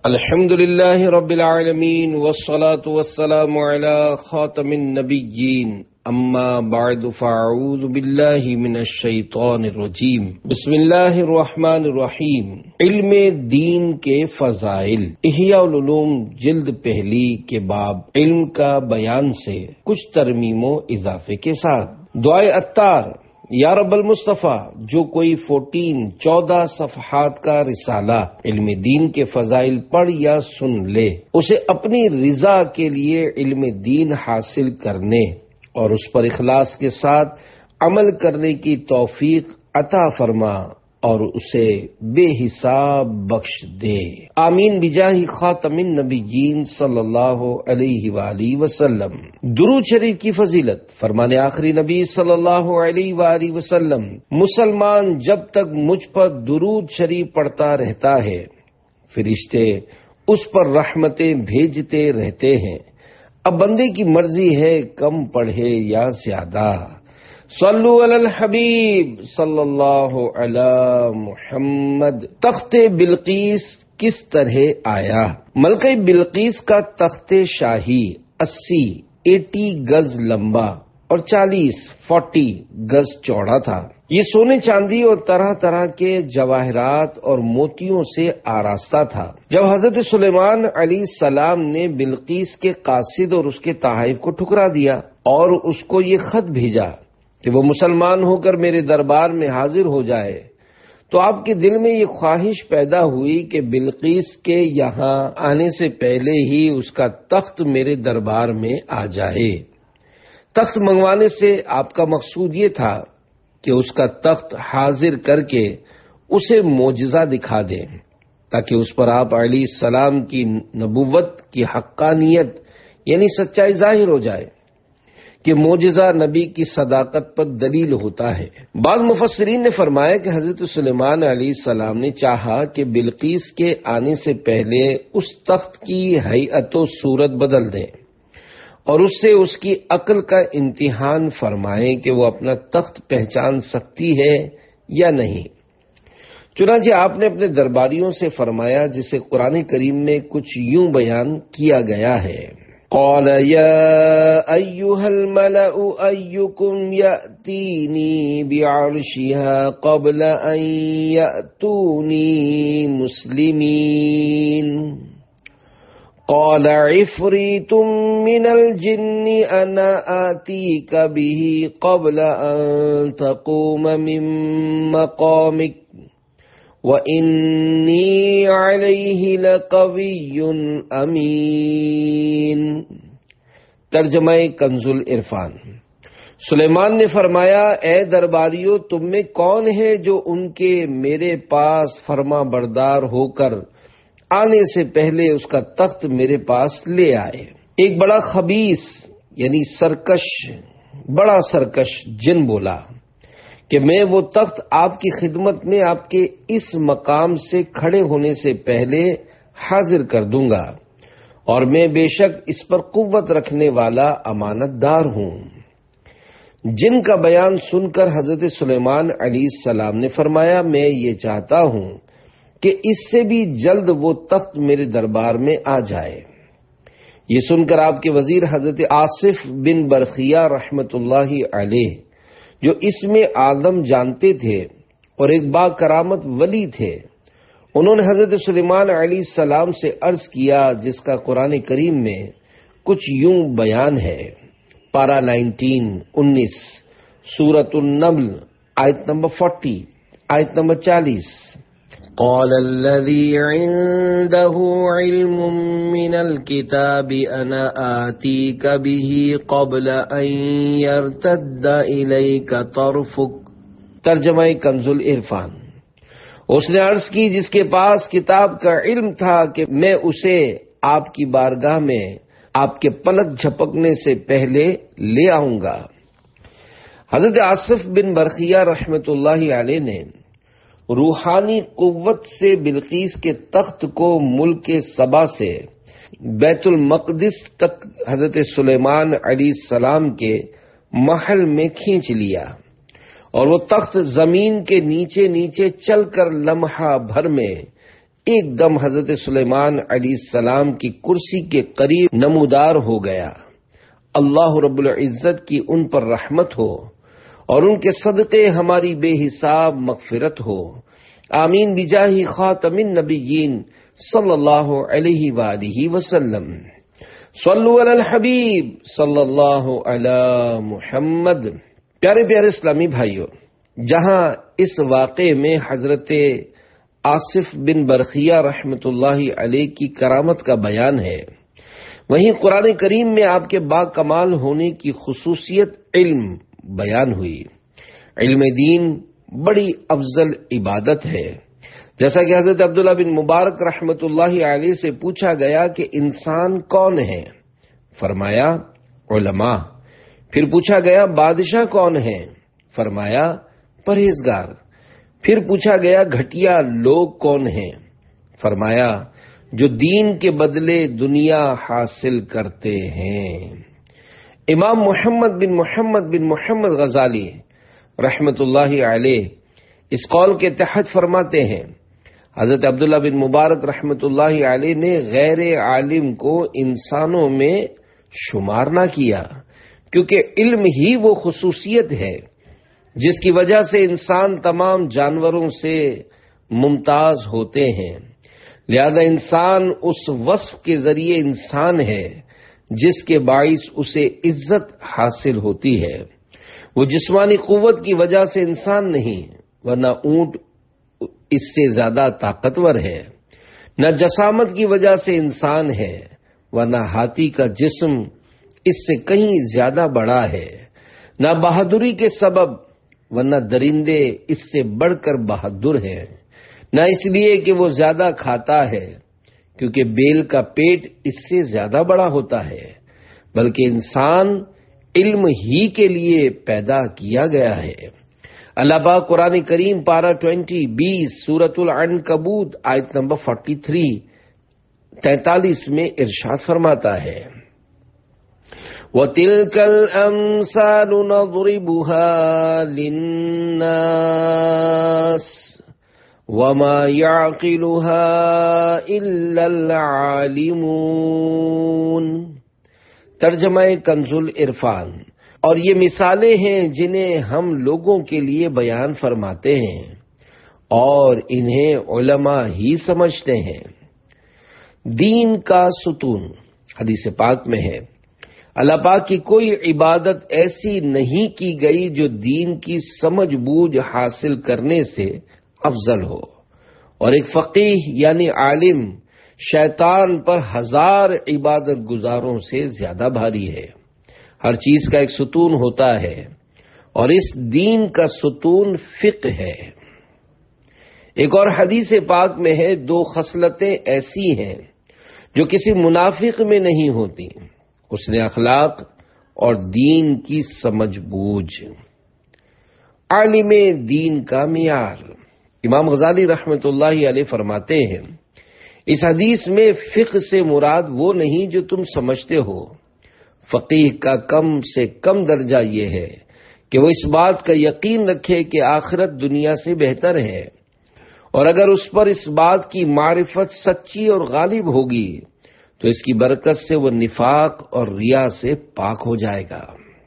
الحمد لله رب العالمين والصلاة والسلام على خاتم النبيين اما بعد فاعوذ بالله من الشیطان الرجیم بسم اللہ الرحمن الرحیم۔ علم دین کے فضائل، احیاء العلوم جلد پہلی کے باب علم کا بیان سے کچھ ترمیم و اضافے کے ساتھ دعائے عطار۔ یا رب المصطفیٰ، جو کوئی 14 صفحات کا رسالہ علم دین کے فضائل پڑھ یا سن لے، اسے اپنی رضا کے لیے علم دین حاصل کرنے اور اس پر اخلاص کے ساتھ عمل کرنے کی توفیق عطا فرما اور اسے بے حساب بخش دے، آمین بجاہ خاتم النبیین صلی اللہ علیہ وآلہ وسلم۔ درود شریف کی فضیلت، فرمان آخری نبی صلی اللہ علیہ وآلہ وسلم، مسلمان جب تک مجھ پر درود شریف پڑھتا رہتا ہے، فرشتے اس پر رحمتیں بھیجتے رہتے ہیں۔ اب بندے کی مرضی ہے کم پڑھے یا زیادہ۔ صلو علی الحبیب صلی اللہ علی محمد۔ تخت بلقیس کس طرح آیا؟ ملکہ بلقیس کا تخت شاہی 80 گز لمبا اور 40 گز چوڑا تھا۔ یہ سونے چاندی اور طرح طرح کے جواہرات اور موتیوں سے آراستہ تھا۔ جب حضرت سلیمان علیہ السلام نے بلقیس کے قاصد اور اس کے تحائف کو ٹھکرا دیا اور اس کو یہ خط بھیجا کہ وہ مسلمان ہو کر میرے دربار میں حاضر ہو جائے، تو آپ کے دل میں یہ خواہش پیدا ہوئی کہ بلقیس کے یہاں آنے سے پہلے ہی اس کا تخت میرے دربار میں آ جائے۔ تخت منگوانے سے آپ کا مقصود یہ تھا کہ اس کا تخت حاضر کر کے اسے معجزہ دکھا دیں، تاکہ اس پر آپ علیہ السلام کی نبوت کی حقانیت یعنی سچائی ظاہر ہو جائے کہ معجزہ نبی کی صداقت پر دلیل ہوتا ہے۔ بعض مفسرین نے فرمایا کہ حضرت سلیمان علیہ السلام نے چاہا کہ بلقیس کے آنے سے پہلے اس تخت کی ہیئت و صورت بدل دیں اور اس سے اس کی عقل کا امتحان فرمائیں کہ وہ اپنا تخت پہچان سکتی ہے یا نہیں۔ چنانچہ آپ نے اپنے درباریوں سے فرمایا، جسے قرآن کریم میں کچھ یوں بیان کیا گیا ہے: قال يا أيها الملأ أيكم يأتيني بعرشها قبل أن يأتوني مسلمين قال عفريت من الجن أنا آتيك به قبل أن تقوم من مقامك وَإِنِّي عَلَيْهِ لَقَوِيٌّ أَمِينٌ۔ ترجمہ کنز العرفان۔ سلیمان نے فرمایا، اے درباریو، تم میں کون ہے جو ان کے میرے پاس فرما بردار ہو کر آنے سے پہلے اس کا تخت میرے پاس لے آئے؟ ایک بڑا خبیث یعنی بڑا سرکش جن بولا کہ میں وہ تخت آپ کی خدمت میں آپ کے اس مقام سے کھڑے ہونے سے پہلے حاضر کر دوں گا، اور میں بے شک اس پر قوت رکھنے والا امانت دار ہوں۔ جن کا بیان سن کر حضرت سلیمان علیہ السلام نے فرمایا، میں یہ چاہتا ہوں کہ اس سے بھی جلد وہ تخت میرے دربار میں آ جائے۔ یہ سن کر آپ کے وزیر حضرت آصف بن برخیہ رحمت اللہ علیہ، جو اس میں آدم جانتے تھے اور ایک با کرامت ولی تھے، انہوں نے حضرت سلیمان علیہ السلام سے عرض کیا، جس کا قرآن کریم میں کچھ یوں بیان ہے۔ پارہ 19 سورۃ النمل آیت نمبر 40 آیت نمبر 40۔ قال الذي عنده علم من الكتاب أنا آتيك به قبل أن يرتد إليك طرفك۔ ترجمہ کنز العرفان۔ اس نے عرض کی، جس کے پاس کتاب کا علم تھا کہ میں اسے آپ کی بارگاہ میں آپ کے پلک جھپکنے سے پہلے لے آؤں گا۔ حضرت آصف بن برخیہ رحمت اللہ علیہ نے روحانی قوت سے بلقیس کے تخت کو ملک سبا سے بیت المقدس تک حضرت سلیمان علیہ السلام کے محل میں کھینچ لیا، اور وہ تخت زمین کے نیچے نیچے چل کر لمحہ بھر میں ایک دم حضرت سلیمان علیہ السلام کی کرسی کے قریب نمودار ہو گیا۔ اللہ رب العزت کی ان پر رحمت ہو اور ان کے صدقے ہماری بے حساب مغفرت ہو، آمین بجاہ خاتم النبیین صلی اللہ علیہ وآلہ وسلم۔ صلو علی الحبیب صلی اللہ علی محمد۔ پیارے پیارے اسلامی بھائیوں، جہاں اس واقعے میں حضرت آصف بن برخیہ رحمۃ اللہ علیہ کی کرامت کا بیان ہے، وہیں قرآن کریم میں آپ کے با کمال ہونے کی خصوصیت علم بیان ہوئی۔ علم دین بڑی افضل عبادت ہے، جیسا کہ حضرت عبداللہ بن مبارک رحمۃ اللہ علیہ سے پوچھا گیا کہ انسان کون ہے؟ فرمایا علماء۔ پھر پوچھا گیا بادشاہ کون ہے؟ فرمایا پرہیزگار۔ پھر پوچھا گیا گھٹیا لوگ کون ہیں؟ فرمایا جو دین کے بدلے دنیا حاصل کرتے ہیں۔ امام محمد بن محمد غزالی رحمۃ اللہ علیہ اس قول کے تحت فرماتے ہیں، حضرت عبداللہ بن مبارک رحمۃ اللہ علیہ نے غیر عالم کو انسانوں میں شمار نہ کیا، کیونکہ علم ہی وہ خصوصیت ہے جس کی وجہ سے انسان تمام جانوروں سے ممتاز ہوتے ہیں، لہذا انسان اس وصف کے ذریعے انسان ہے جس کے باعث اسے عزت حاصل ہوتی ہے۔ وہ جسمانی قوت کی وجہ سے انسان نہیں، ورنہ اونٹ اس سے زیادہ طاقتور ہے، نہ جسامت کی وجہ سے انسان ہے، ورنہ ہاتھی کا جسم اس سے کہیں زیادہ بڑا ہے، نہ بہادری کے سبب، ورنہ درندے اس سے بڑھ کر بہادر ہیں، نہ اس لیے کہ وہ زیادہ کھاتا ہے کیونکہ بیل کا پیٹ اس سے زیادہ بڑا ہوتا ہے، بلکہ انسان علم ہی کے لیے پیدا کیا گیا ہے۔ اللہ پاک قرآن کریم پارہ 20 سورۃ العنکبوت آیت نمبر 43 میں ارشاد فرماتا ہے، وَتِلْكَ الْأَمْثَالُ نَضْرِبُهَا لِلنَّاسِ وَمَا يَعْقِلُهَا إِلَّا الْعَالِمُونَ۔ ترجمہ کنز العرفان۔ اور یہ مثالیں ہیں جنہیں ہم لوگوں کے لیے بیان فرماتے ہیں اور انہیں علماء ہی سمجھتے ہیں۔ دین کا ستون، حدیث پاک میں ہے، اللہ پاک کی کوئی عبادت ایسی نہیں کی گئی جو دین کی سمجھ بوجھ حاصل کرنے سے افضل ہو، اور ایک فقیہ یعنی عالم شیطان پر 1000 عبادت گزاروں سے زیادہ بھاری ہے۔ ہر چیز کا ایک ستون ہوتا ہے، اور اس دین کا ستون فقہ ہے۔ ایک اور حدیث پاک میں ہے، 2 خصلتیں ایسی ہیں جو کسی منافق میں نہیں ہوتی، حسن اخلاق اور دین کی سمجھ بوجھ۔ عالم دین کا معیار، امام غزالی رحمۃ اللہ علیہ فرماتے ہیں، اس حدیث میں فقہ سے مراد وہ نہیں جو تم سمجھتے ہو۔ فقیہ کا کم سے کم درجہ یہ ہے کہ وہ اس بات کا یقین رکھے کہ آخرت دنیا سے بہتر ہے، اور اگر اس پر اس بات کی معرفت سچی اور غالب ہوگی تو اس کی برکت سے وہ نفاق اور ریا سے پاک ہو جائے گا۔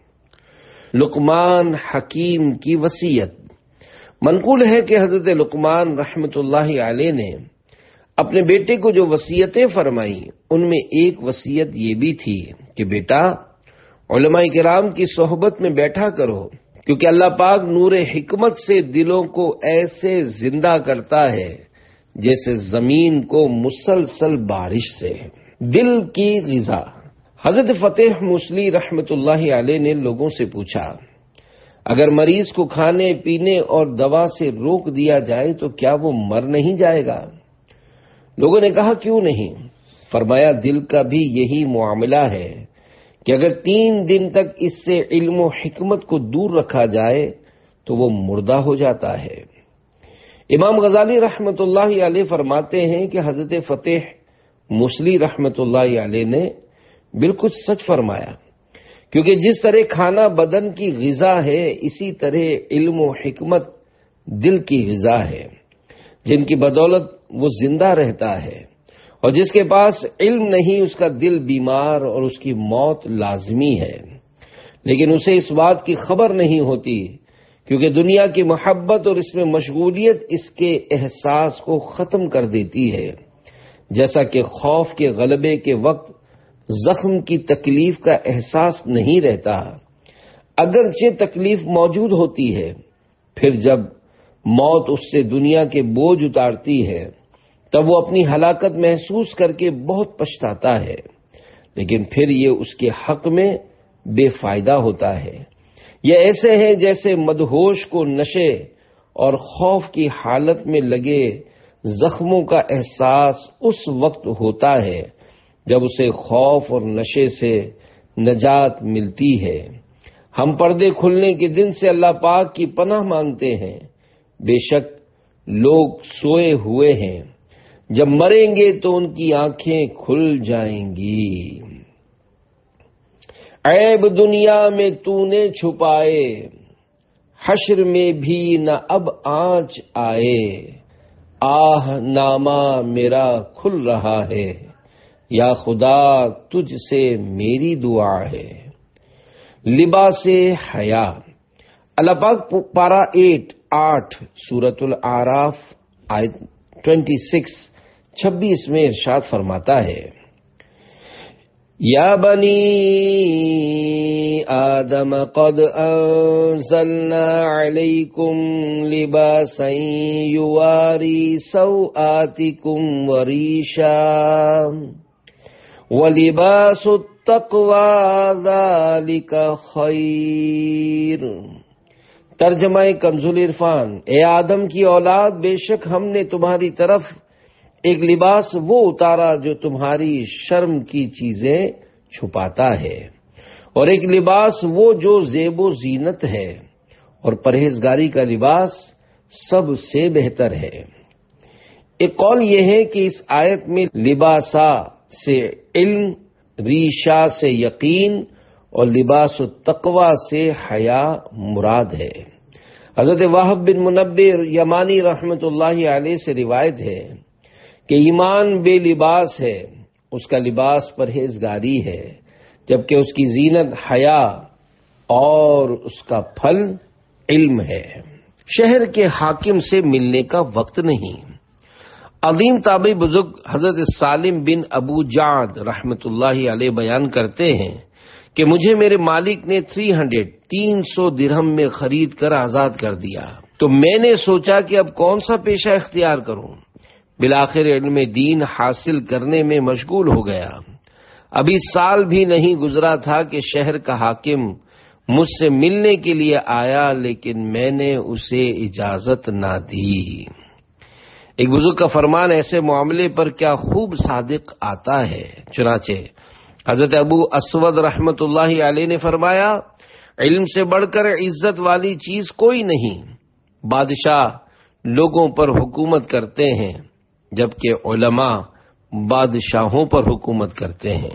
لقمان حکیم کی وصیت۔ منقول ہے کہ حضرت لقمان رحمۃ اللہ علیہ نے اپنے بیٹے کو جو وصیتیں فرمائیں ان میں ایک وصیت یہ بھی تھی کہ بیٹا علماء کرام کی صحبت میں بیٹھا کرو، کیونکہ اللہ پاک نور حکمت سے دلوں کو ایسے زندہ کرتا ہے جیسے زمین کو مسلسل بارش سے۔ دل کی غذا۔ حضرت فتح موصلی رحمۃ اللہ علیہ نے لوگوں سے پوچھا، اگر مریض کو کھانے پینے اور دوا سے روک دیا جائے تو کیا وہ مر نہیں جائے گا؟ لوگوں نے کہا کیوں نہیں؟ فرمایا دل کا بھی یہی معاملہ ہے کہ اگر 3 دن تک اس سے علم و حکمت کو دور رکھا جائے تو وہ مردہ ہو جاتا ہے۔ امام غزالی رحمۃ اللہ علیہ فرماتے ہیں کہ حضرت فتح موصلی رحمۃ اللہ علیہ نے بالکل سچ فرمایا، کیونکہ جس طرح کھانا بدن کی غذا ہے، اسی طرح علم و حکمت دل کی غذا ہے، جن کی بدولت وہ زندہ رہتا ہے، اور جس کے پاس علم نہیں اس کا دل بیمار اور اس کی موت لازمی ہے، لیکن اسے اس بات کی خبر نہیں ہوتی، کیونکہ دنیا کی محبت اور اس میں مشغولیت اس کے احساس کو ختم کر دیتی ہے، جیسا کہ خوف کے غلبے کے وقت زخم کی تکلیف کا احساس نہیں رہتا، اگرچہ تکلیف موجود ہوتی ہے، پھر جب موت اس سے دنیا کے بوجھ اتارتی ہے تب وہ اپنی ہلاکت محسوس کر کے بہت پچھتاتا ہے، لیکن پھر یہ اس کے حق میں بے فائدہ ہوتا ہے۔ یہ ایسے ہے جیسے مدہوش کو نشے اور خوف کی حالت میں لگے زخموں کا احساس اس وقت ہوتا ہے جب اسے خوف اور نشے سے نجات ملتی ہے۔ ہم پردے کھلنے کے دن سے اللہ پاک کی پناہ مانگتے ہیں، بے شک لوگ سوئے ہوئے ہیں، جب مریں گے تو ان کی آنکھیں کھل جائیں گی۔ عیب دنیا میں تو نے چھپائے، حشر میں بھی نہ اب آنچ آئے، آہ نامہ میرا کھل رہا ہے، یا خدا تجھ سے میری دعا ہے۔ لباس حیا، اللہ پاک پارہ 8 سورۃ الاعراف آیت 26 میں ارشاد فرماتا ہے، یا بنی آدم قد انزلنا علیکم لباسا یواری سوآتکم وریشا وَلِبَاسُ التَّقْوَى ذَلِكَ خَيْرٌ۔ ترجمہ کنز العرفان، اے آدم کی اولاد، بے شک ہم نے تمہاری طرف ایک لباس وہ اتارا جو تمہاری شرم کی چیزیں چھپاتا ہے، اور ایک لباس وہ جو زیب و زینت ہے، اور پرہیزگاری کا لباس سب سے بہتر ہے۔ ایک قول یہ ہے کہ اس آیت میں لباسا سے علم، ریشا سے یقین اور لباس التقوی سے حیا مراد ہے۔ حضرت وہب بن منبر یمانی رحمت اللہ علیہ سے روایت ہے کہ ایمان بے لباس ہے، اس کا لباس پرہیزگاری ہے، جبکہ اس کی زینت حیا اور اس کا پھل علم ہے۔ شہر کے حاکم سے ملنے کا وقت نہیں۔ عظیم تابعی بزرگ حضرت سالم بن ابو جعد رحمت اللہ علیہ بیان کرتے ہیں کہ مجھے میرے مالک نے 300 درہم میں خرید کر آزاد کر دیا، تو میں نے سوچا کہ اب کون سا پیشہ اختیار کروں۔ بالآخر علم دین حاصل کرنے میں مشغول ہو گیا۔ ابھی سال بھی نہیں گزرا تھا کہ شہر کا حاکم مجھ سے ملنے کے لیے آیا، لیکن میں نے اسے اجازت نہ دی۔ ایک بزرگ کا فرمان ایسے معاملے پر کیا خوب صادق آتا ہے۔ چنانچہ حضرت ابو اسود رحمت اللہ علیہ نے فرمایا، علم سے بڑھ کر عزت والی چیز کوئی نہیں۔ بادشاہ لوگوں پر حکومت کرتے ہیں، جبکہ علماء بادشاہوں پر حکومت کرتے ہیں۔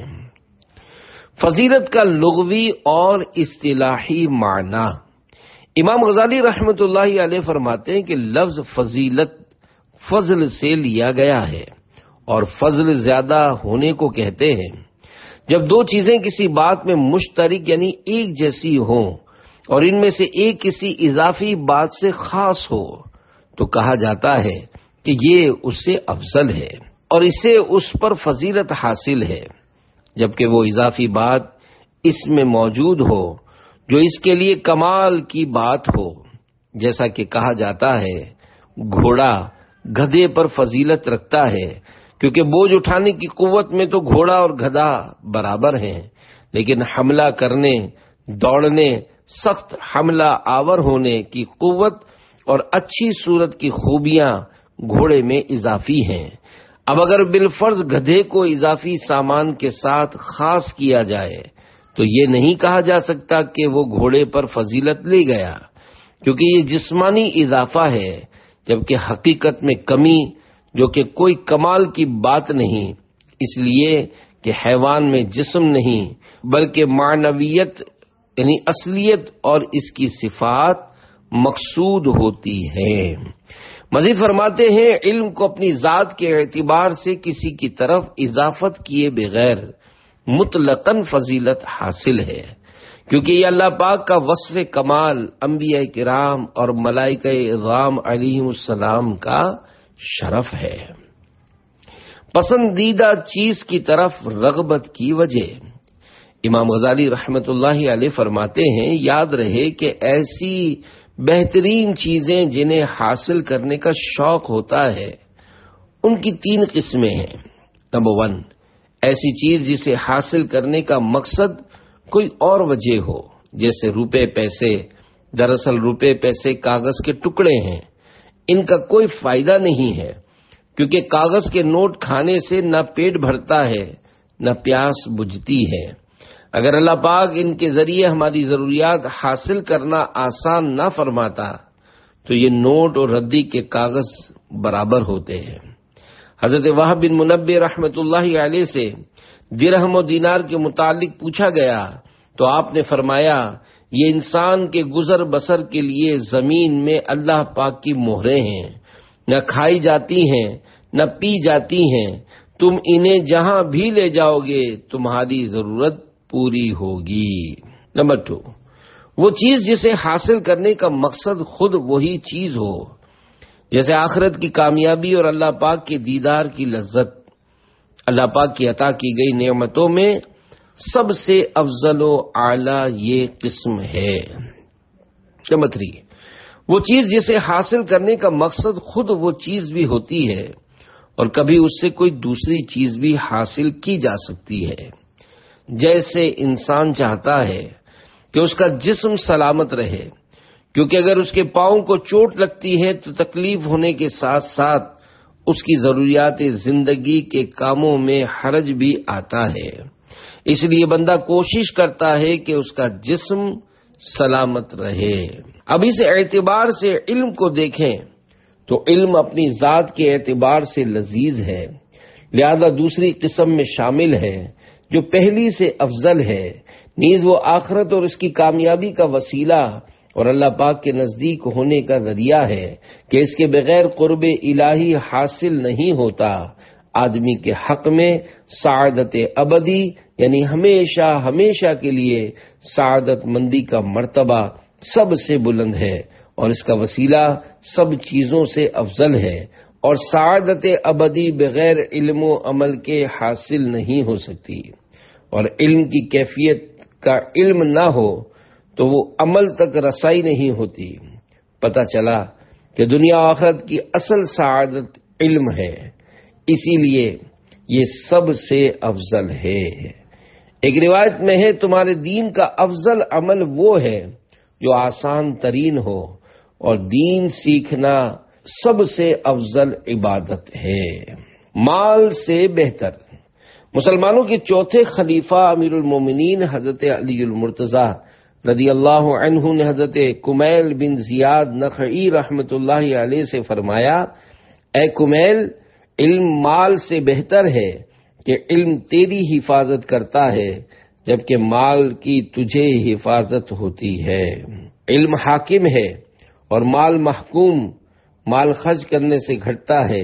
فضیلت کا لغوی اور اصطلاحی معنی، امام غزالی رحمت اللہ علیہ فرماتے ہیں کہ لفظ فضیلت فضل سے لیا گیا ہے، اور فضل زیادہ ہونے کو کہتے ہیں۔ جب دو چیزیں کسی بات میں مشترک یعنی ایک جیسی ہوں اور ان میں سے ایک کسی اضافی بات سے خاص ہو تو کہا جاتا ہے کہ یہ اس سے افضل ہے اور اسے اس پر فضیلت حاصل ہے، جبکہ وہ اضافی بات اس میں موجود ہو جو اس کے لیے کمال کی بات ہو، جیسا کہ کہا جاتا ہے گھوڑا گدھے پر فضیلت رکھتا ہے، کیونکہ بوجھ اٹھانے کی قوت میں تو گھوڑا اور گدھا برابر ہیں، لیکن حملہ کرنے، دوڑنے، سخت حملہ آور ہونے کی قوت اور اچھی صورت کی خوبیاں گھوڑے میں اضافی ہیں۔ اب اگر بالفرض گدھے کو اضافی سامان کے ساتھ خاص کیا جائے تو یہ نہیں کہا جا سکتا کہ وہ گھوڑے پر فضیلت لے گیا، کیونکہ یہ جسمانی اضافہ ہے، جبکہ حقیقت میں کمی جو کہ کوئی کمال کی بات نہیں، اس لیے کہ حیوان میں جسم نہیں بلکہ معنویت یعنی اصلیت اور اس کی صفات مقصود ہوتی ہے۔ مزید فرماتے ہیں علم کو اپنی ذات کے اعتبار سے کسی کی طرف اضافت کیے بغیر مطلقاً فضیلت حاصل ہے، کیونکہ یہ اللہ پاک کا وصف کمال انبیاء کرام اور ملائکہ اعظام علیہم السلام کا شرف ہے۔ پسندیدہ چیز کی طرف رغبت کی وجہ، امام غزالی رحمت اللہ علیہ فرماتے ہیں، یاد رہے کہ ایسی بہترین چیزیں جنہیں حاصل کرنے کا شوق ہوتا ہے ان کی 3 قسمیں ہیں۔ نمبر 1، ایسی چیز جسے حاصل کرنے کا مقصد کوئی اور وجہ ہو، جیسے روپے پیسے۔ دراصل روپے پیسے کاغذ کے ٹکڑے ہیں، ان کا کوئی فائدہ نہیں ہے، کیونکہ کاغذ کے نوٹ کھانے سے نہ پیٹ بھرتا ہے نہ پیاس بجھتی ہے۔ اگر اللہ پاک ان کے ذریعے ہماری ضروریات حاصل کرنا آسان نہ فرماتا تو یہ نوٹ اور ردی کے کاغذ برابر ہوتے ہیں۔ حضرت وہب بن منبہ رحمت اللہ علیہ سے درہم و دینار کے متعلق پوچھا گیا تو آپ نے فرمایا، یہ انسان کے گزر بسر کے لیے زمین میں اللہ پاک کی مہریں ہیں، نہ کھائی جاتی ہیں نہ پی جاتی ہیں، تم انہیں جہاں بھی لے جاؤ گے تمہاری ضرورت پوری ہوگی۔ نمبر 2، وہ چیز جسے حاصل کرنے کا مقصد خود وہی چیز ہو، جیسے آخرت کی کامیابی اور اللہ پاک کے دیدار کی لذت۔ اللہ پاک کی عطا کی گئی نعمتوں میں سب سے افضل و اعلیٰ یہ قسم ہے۔ نمبر 3، وہ چیز جسے حاصل کرنے کا مقصد خود وہ چیز بھی ہوتی ہے اور کبھی اس سے کوئی دوسری چیز بھی حاصل کی جا سکتی ہے، جیسے انسان چاہتا ہے کہ اس کا جسم سلامت رہے، کیونکہ اگر اس کے پاؤں کو چوٹ لگتی ہے تو تکلیف ہونے کے ساتھ ساتھ اس کی ضروریات زندگی کے کاموں میں حرج بھی آتا ہے، اس لیے بندہ کوشش کرتا ہے کہ اس کا جسم سلامت رہے۔ اب اس اعتبار سے علم کو دیکھیں تو علم اپنی ذات کے اعتبار سے لذیذ ہے، لہذا دوسری قسم میں شامل ہے جو پہلی سے افضل ہے، نیز وہ آخرت اور اس کی کامیابی کا وسیلہ اور اللہ پاک کے نزدیک ہونے کا ذریعہ ہے کہ اس کے بغیر قرب الہی حاصل نہیں ہوتا۔ آدمی کے حق میں سعادت ابدی یعنی ہمیشہ ہمیشہ کے لیے سعادت مندی کا مرتبہ سب سے بلند ہے اور اس کا وسیلہ سب چیزوں سے افضل ہے، اور سعادت ابدی بغیر علم و عمل کے حاصل نہیں ہو سکتی، اور علم کی کیفیت کا علم نہ ہو تو وہ عمل تک رسائی نہیں ہوتی۔ پتہ چلا کہ دنیا و آخرت کی اصل سعادت علم ہے، اسی لیے یہ سب سے افضل ہے۔ ایک روایت میں ہے، تمہارے دین کا افضل عمل وہ ہے جو آسان ترین ہو، اور دین سیکھنا سب سے افضل عبادت ہے۔ مال سے بہتر۔ مسلمانوں کے چوتھے خلیفہ امیر المومنین حضرت علی المرتضیٰ رضی اللہ عنہ نے حضرت کمیل بن زیاد نخعی رحمت اللہ علیہ سے فرمایا، اے کمیل، علم مال سے بہتر ہے کہ علم تیری حفاظت کرتا ہے جبکہ مال کی تجھے حفاظت ہوتی ہے۔ علم حاکم ہے اور مال محکوم، مال خرچ کرنے سے گھٹتا ہے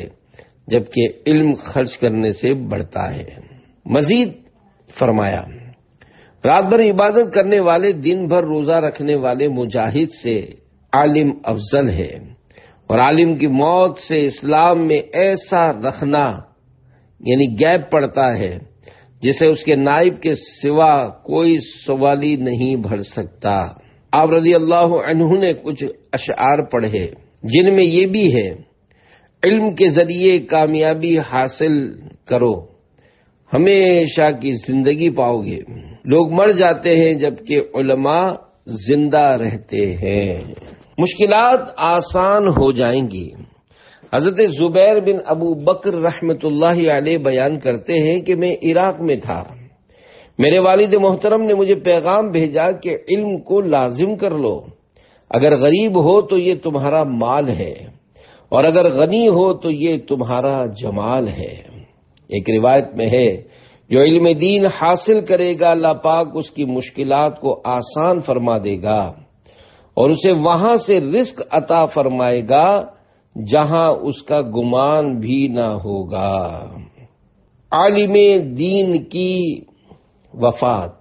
جبکہ علم خرچ کرنے سے بڑھتا ہے۔ مزید فرمایا، رات بھر عبادت کرنے والے، دن بھر روزہ رکھنے والے مجاہد سے عالم افضل ہے، اور عالم کی موت سے اسلام میں ایسا رکھنا یعنی گیپ پڑتا ہے جسے اس کے نائب کے سوا کوئی سوالی نہیں بھر سکتا۔ آپ رضی اللہ عنہ نے کچھ اشعار پڑھے جن میں یہ بھی ہے، علم کے ذریعے کامیابی حاصل کرو، ہمیشہ کی زندگی پاؤ گے۔ لوگ مر جاتے ہیں جبکہ علماء زندہ رہتے ہیں۔ مشکلات آسان ہو جائیں گی۔ حضرت زبیر بن ابو بکر رحمت اللہ علیہ بیان کرتے ہیں کہ میں عراق میں تھا، میرے والد محترم نے مجھے پیغام بھیجا کہ علم کو لازم کر لو، اگر غریب ہو تو یہ تمہارا مال ہے اور اگر غنی ہو تو یہ تمہارا جمال ہے۔ ایک روایت میں ہے، جو علم دین حاصل کرے گا اللہ پاک اس کی مشکلات کو آسان فرما دے گا اور اسے وہاں سے رزق عطا فرمائے گا جہاں اس کا گمان بھی نہ ہوگا۔ عالم دین کی وفات،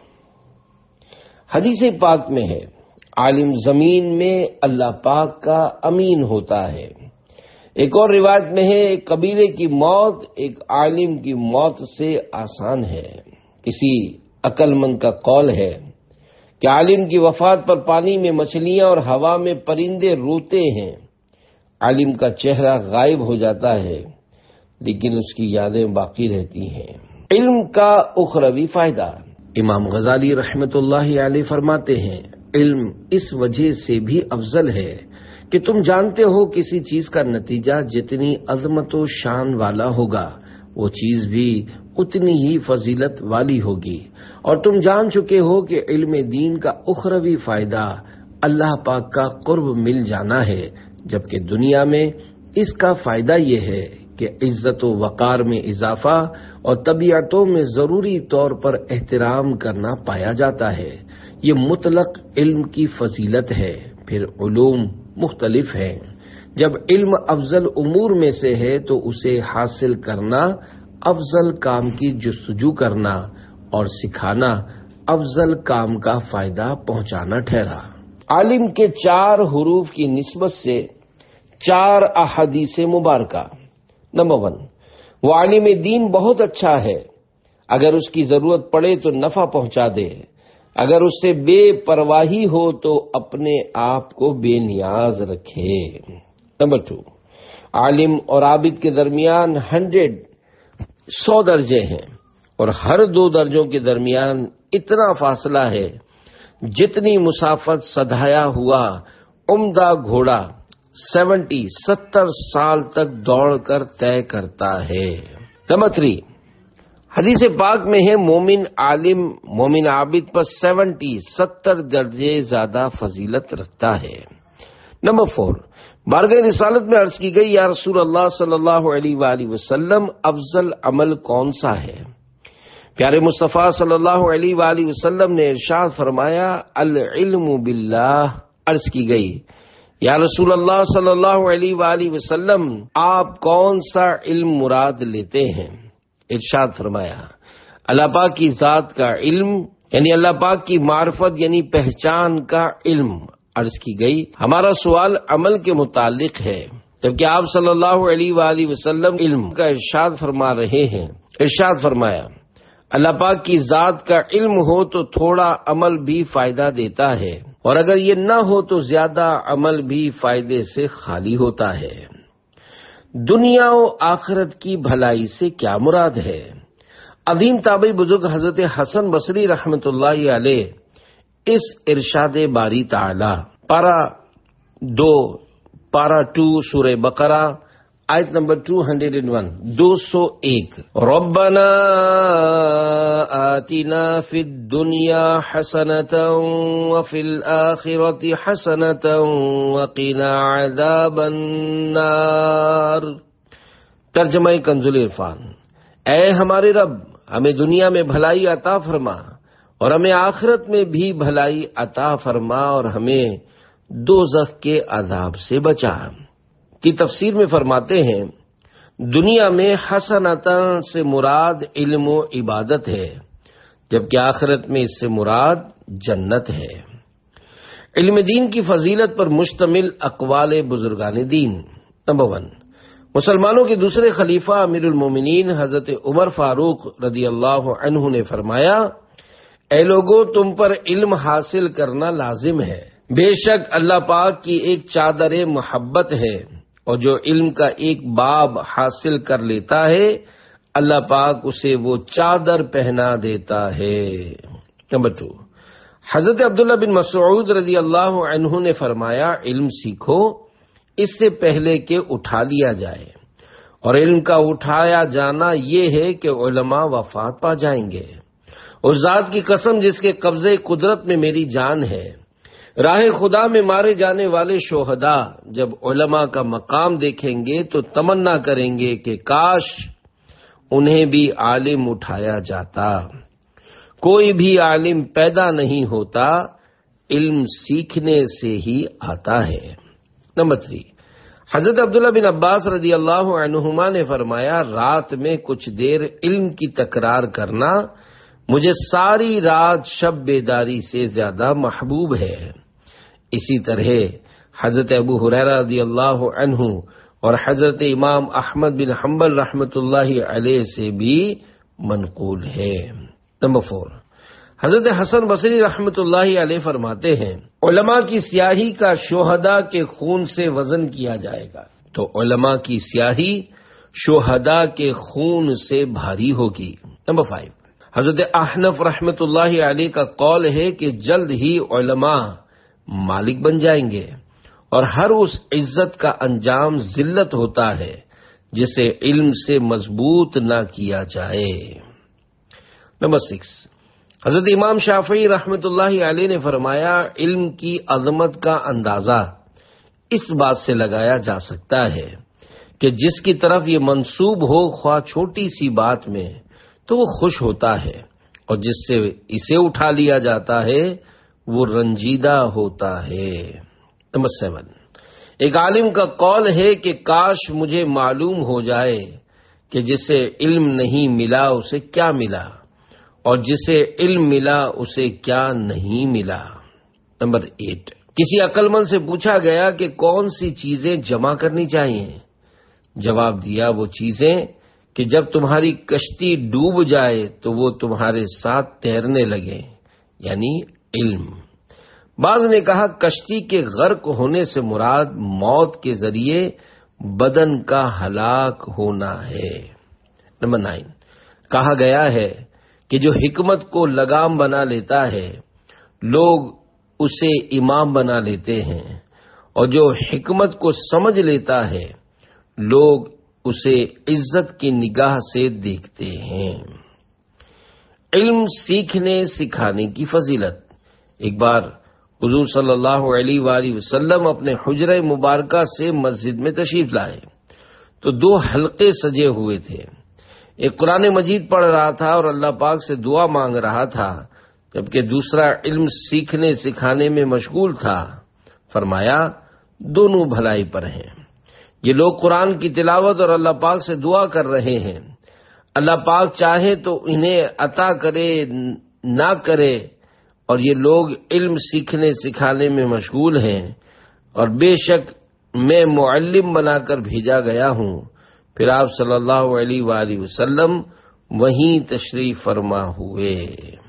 حدیث پاک میں ہے عالم زمین میں اللہ پاک کا امین ہوتا ہے۔ ایک اور روایت میں ہے ایک قبیلے کی موت ایک عالم کی موت سے آسان ہے۔ کسی عقل مند کا قول ہے کہ عالم کی وفات پر پانی میں مچھلیاں اور ہوا میں پرندے روتے ہیں۔ عالم کا چہرہ غائب ہو جاتا ہے لیکن اس کی یادیں باقی رہتی ہیں۔ علم کا اخروی فائدہ، امام غزالی رحمت اللہ علیہ فرماتے ہیں علم اس وجہ سے بھی افضل ہے کہ تم جانتے ہو کسی چیز کا نتیجہ جتنی عظمت و شان والا ہوگا وہ چیز بھی اتنی ہی فضیلت والی ہوگی، اور تم جان چکے ہو کہ علم دین کا اخروی فائدہ اللہ پاک کا قرب مل جانا ہے، جبکہ دنیا میں اس کا فائدہ یہ ہے کہ عزت و وقار میں اضافہ اور طبیعتوں میں ضروری طور پر احترام کرنا پایا جاتا ہے۔ یہ مطلق علم کی فضیلت ہے۔ پھر علوم مختلف ہیں۔ جب علم افضل امور میں سے ہے تو اسے حاصل کرنا افضل کام کی جستجو کرنا اور سکھانا افضل کام کا فائدہ پہنچانا ٹھہرا۔ عالم کے 4 حروف کی نسبت سے 4 احادیث مبارکہ۔ نمبر 1، وہ عالم دین بہت اچھا ہے، اگر اس کی ضرورت پڑے تو نفع پہنچا دے، اگر اس سے بے پرواہی ہو تو اپنے آپ کو بے نیاز رکھے۔ نمبر 2، عالم اور عابد کے درمیان 100 درجے ہیں اور ہر 2 درجوں کے درمیان اتنا فاصلہ ہے جتنی مسافت سدھایا ہوا عمدہ گھوڑا 70 سال تک دوڑ کر طے کرتا ہے۔ نمبر 3، حدیث پاک میں ہے مومن عالم مومن عابد پر 70 درجے زیادہ فضیلت رکھتا ہے۔ نمبر 4، بارگاہ رسالت میں عرض کی گئی یا رسول اللہ صلی اللہ علیہ وآلہ وسلم افضل عمل کون سا ہے؟ پیارے مصطفیٰ صلی اللہ علیہ وآلہ وسلم نے ارشاد فرمایا العلم باللہ۔ عرض کی گئی یا رسول اللہ صلی اللہ علیہ وآلہ وسلم آپ کون سا علم مراد لیتے ہیں؟ ارشاد فرمایا اللہ پاک کی ذات کا علم، یعنی اللہ پاک کی معرفت یعنی پہچان کا علم۔ عرض کی گئی ہمارا سوال عمل کے متعلق ہے، جبکہ آپ صلی اللہ علیہ وآلہ وسلم علم کا ارشاد فرما رہے ہیں۔ ارشاد فرمایا اللہ پاک کی ذات کا علم ہو تو تھوڑا عمل بھی فائدہ دیتا ہے، اور اگر یہ نہ ہو تو زیادہ عمل بھی فائدے سے خالی ہوتا ہے۔ دنیا و آخرت کی بھلائی سے کیا مراد ہے؟ عظیم تابعی بزرگ حضرت حسن بصری رحمت اللہ علیہ اس ارشاد باری تعالی پارہ 2 سورہ بقرہ آیت نمبر 201 ربنا آتنا فی الدنیا حسنۃ وفی الآخرۃ حسنۃ وقنا عذاب النار۔ ترجمہ کنز العرفان، اے ہمارے رب ہمیں دنیا میں بھلائی عطا فرما اور ہمیں آخرت میں بھی بھلائی عطا فرما اور ہمیں دوزخ کے عذاب سے بچا۔ کی تفسیر میں فرماتے ہیں دنیا میں حسنۃ سے مراد علم و عبادت ہے، جبکہ آخرت میں اس سے مراد جنت ہے۔ علم دین کی فضیلت پر مشتمل اقوال بزرگان دین۔ نمبر 1، مسلمانوں کے دوسرے خلیفہ امیر المومنین حضرت عمر فاروق رضی اللہ عنہ نے فرمایا اے لوگو تم پر علم حاصل کرنا لازم ہے، بے شک اللہ پاک کی ایک چادر محبت ہے، اور جو علم کا ایک باب حاصل کر لیتا ہے اللہ پاک اسے وہ چادر پہنا دیتا ہے۔ نمبر 2، حضرت عبداللہ بن مسعود رضی اللہ عنہ نے فرمایا علم سیکھو اس سے پہلے کہ اٹھا لیا جائے، اور علم کا اٹھایا جانا یہ ہے کہ علماء وفات پا جائیں گے۔ اس ذات کی قسم جس کے قبضے قدرت میں میری جان ہے، راہ خدا میں مارے جانے والے شہداء جب علماء کا مقام دیکھیں گے تو تمنا کریں گے کہ کاش انہیں بھی عالم اٹھایا جاتا۔ کوئی بھی عالم پیدا نہیں ہوتا، علم سیکھنے سے ہی آتا ہے۔ نمبر 3، حضرت عبداللہ بن عباس رضی اللہ عنہما نے فرمایا، رات میں کچھ دیر علم کی تکرار کرنا مجھے ساری رات شب بیداری سے زیادہ محبوب ہے۔ اسی طرح حضرت ابو ہریرہ رضی اللہ عنہ اور حضرت امام احمد بن حنبل رحمۃ اللہ علیہ سے بھی منقول ہے۔ نمبر 4، حضرت حسن بصری رحمۃ اللہ علیہ فرماتے ہیں، علماء کی سیاہی کا شہداء کے خون سے وزن کیا جائے گا، تو علماء کی سیاہی شہداء کے خون سے بھاری ہوگی۔ نمبر 5، حضرت احنف رحمۃ اللہ علیہ کا قول ہے کہ جلد ہی علماء مالک بن جائیں گے، اور ہر اس عزت کا انجام ذلت ہوتا ہے جسے علم سے مضبوط نہ کیا جائے۔ نمبر 6، حضرت امام شافعی رحمۃ اللہ علیہ نے فرمایا، علم کی عظمت کا اندازہ اس بات سے لگایا جا سکتا ہے کہ جس کی طرف یہ منسوب ہو خواہ چھوٹی سی بات میں تو وہ خوش ہوتا ہے، اور جس سے اسے اٹھا لیا جاتا ہے وہ رنجیدہ ہوتا ہے۔ نمبر 7، ایک عالم کا قول ہے کہ کاش مجھے معلوم ہو جائے کہ جسے علم نہیں ملا اسے کیا ملا، اور جسے علم ملا اسے کیا نہیں ملا۔ نمبر 8، کسی عقل مند سے پوچھا گیا کہ کون سی چیزیں جمع کرنی چاہیے؟ جواب دیا، وہ چیزیں کہ جب تمہاری کشتی ڈوب جائے تو وہ تمہارے ساتھ تیرنے لگے، یعنی علم۔ بعض نے کہا کشتی کے غرق ہونے سے مراد موت کے ذریعے بدن کا ہلاک ہونا ہے۔ نمبر 9، کہا گیا ہے کہ جو حکمت کو لگام بنا لیتا ہے لوگ اسے امام بنا لیتے ہیں، اور جو حکمت کو سمجھ لیتا ہے لوگ اسے عزت کی نگاہ سے دیکھتے ہیں۔ علم سیکھنے سکھانے کی فضیلت۔ ایک بار حضور صلی اللہ علیہ وآلہ وسلم اپنے حجرہ مبارکہ سے مسجد میں تشریف لائے تو 2 حلقے سجے ہوئے تھے۔ ایک قرآن مجید پڑھ رہا تھا اور اللہ پاک سے دعا مانگ رہا تھا، جبکہ دوسرا علم سیکھنے سکھانے میں مشغول تھا۔ فرمایا، دونوں بھلائی پر ہیں۔ یہ لوگ قرآن کی تلاوت اور اللہ پاک سے دعا کر رہے ہیں، اللہ پاک چاہے تو انہیں عطا کرے نہ کرے، اور یہ لوگ علم سیکھنے سکھانے میں مشغول ہیں، اور بے شک میں معلم بنا کر بھیجا گیا ہوں۔ پھر آپ صلی اللہ علیہ وآلہ وسلم وہیں تشریف فرما ہوئے۔